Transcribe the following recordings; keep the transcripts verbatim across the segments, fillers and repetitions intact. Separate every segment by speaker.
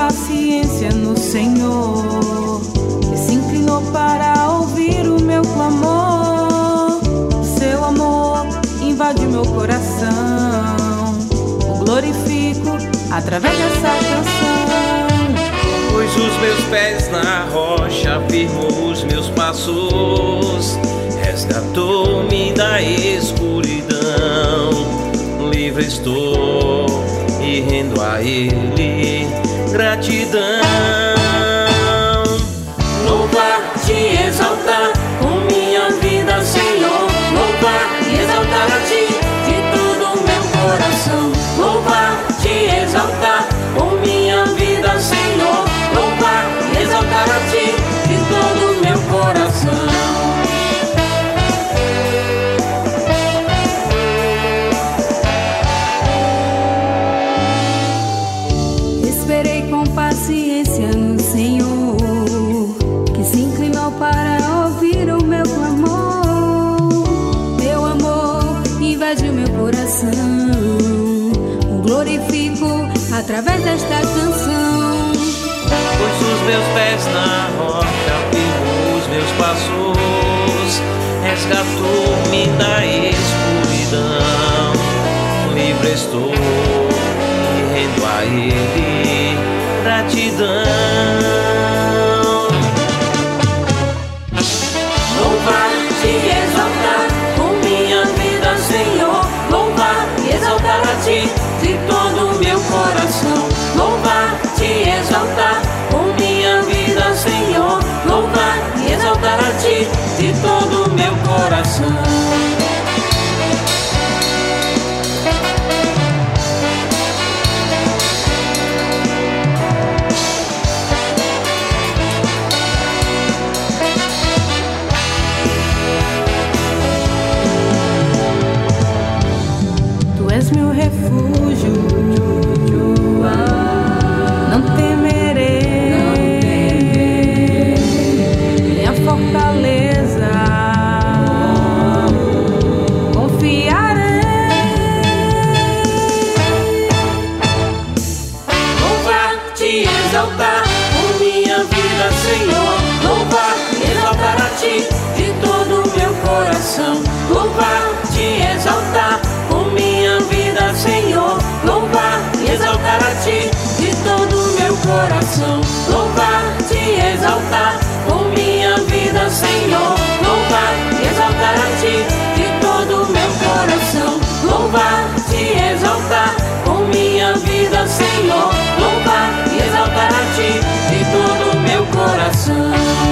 Speaker 1: paciência no Senhor, que se inclinou para ouvir o meu clamor. Seu amor invade meu coração, o glorifico através dessa canção.
Speaker 2: Pôs os meus pés na rocha, firmou os meus passos, resgatou-me da escuridão. Livre estou e rendo a Ele gratidão.
Speaker 3: Louvar, te exaltar com minha vida, Senhor. Louvar e exaltar a Ti de todo o meu coração. Louvar, te exaltar com minha vida, Senhor. Louvar e exaltar a Ti de todo o meu coração.
Speaker 1: Esperei com paciência no Senhor, que se inclinou para ouvir o meu clamor. Meu amor invade o meu coração, o glorifico através desta canção.
Speaker 2: Pôs os meus pés na rocha, firmou os meus passos, resgatou-me da escuridão. Livre estou e rendo a Ele gratidão.
Speaker 3: Louvar, te exaltar com minha vida, Senhor. Louvar e exaltar a Ti de todo o meu coração. Louvar, te exaltar com minha vida, Senhor. Louvar e exaltar a Ti de todo o meu coração.
Speaker 1: Tu és meu refúgio, não temerei, minha fortaleza, confiarei.
Speaker 3: Louvar, te exaltar com minha vida, Senhor. Louvar e exaltar a Ti de todo o meu coração. Louvar, te exaltar com minha vida, Senhor. Louvar e exaltar a Ti de todo o meu coração. Louvar, te exaltar com minha vida, Senhor. Louvar e exaltar a Ti de todo o meu coração. Louvar, te exaltar com minha vida, Senhor. Louvar e exaltar a Ti de todo o meu coração.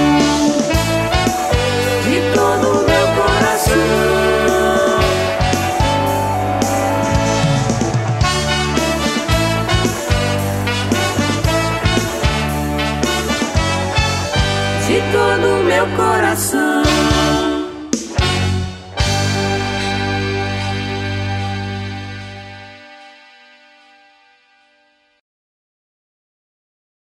Speaker 3: De todo o meu coração. De todo o meu coração.